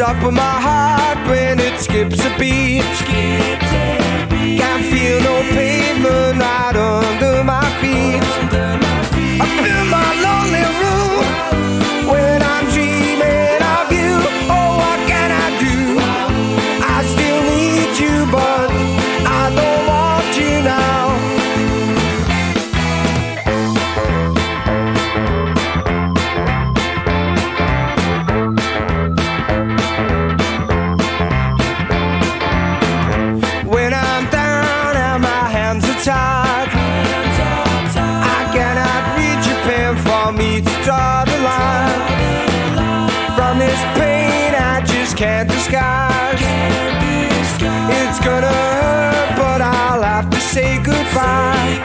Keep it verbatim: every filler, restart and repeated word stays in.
up in my heart when it skips a beat. Can't feel no pavement right under my feet. Up in my lonely room when I'm dreaming of you. Oh, what can I do? I still need you, but I don't want you now. When I'm down and my hands are tied, I cannot reach a pen for me to draw the line. From this pain I just can't disguise. It's gonna hurt, but I'll have to say goodbye.